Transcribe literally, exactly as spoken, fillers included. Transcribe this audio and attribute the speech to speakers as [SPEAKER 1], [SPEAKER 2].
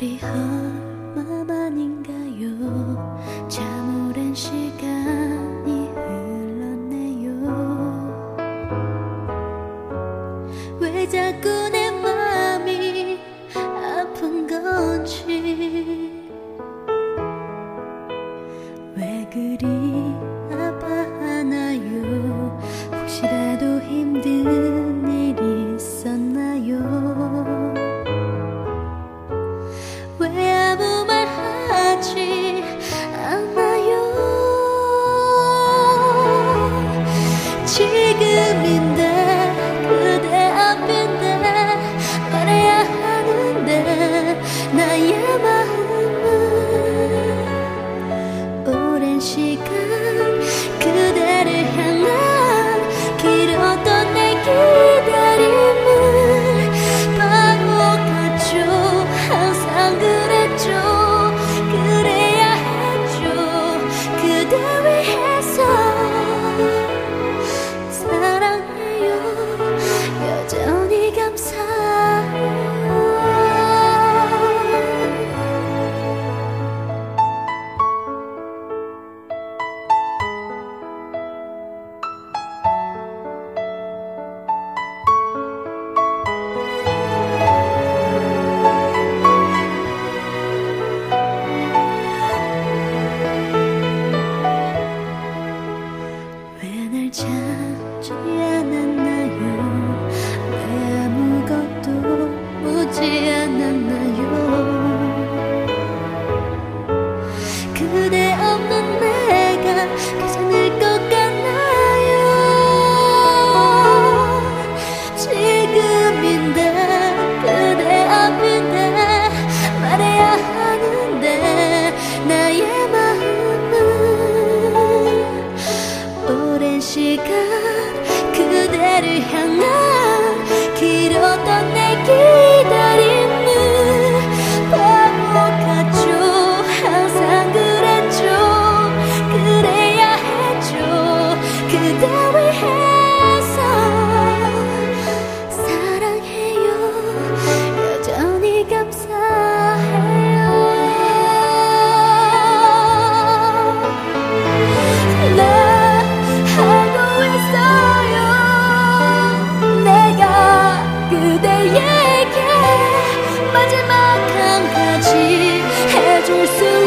[SPEAKER 1] 우리 얼마만인가요? 참 오랜 시간이 흘렀네요. 왜 자꾸 내 맘이 아픈 건지, 왜 그리 아파하나요? 혹시라도 힘든 일이 있었나요? 왜 아무 말 하지 않아요? 지금인데 그대 앞인데 말해야 하는데 나의 마음은 오랜 시간 그대를 향한 길었던 내 기다림을 바보 같죠. 항상 그랬죠. 그래야 했죠. 그대 위해서 사랑해요. 여전히 감사해요. 왜 날 찾지 않았나요? 왜 아무것도 묻지 않았나요? 그대 없는 내가 괜찮을 것 같나요? 지금인데 그대 앞인데 말해야 하는데 나의 마음은 오랜 시간 그대를 향한 길었던 내 기다림을 바보 같죠. 항상 그랬죠. 그래야 했죠. 그대 위해서 사랑해요. 여전히 감사해요. 나 알고 있어요. 내가 그대에게 마지막 한 가지 해줄 수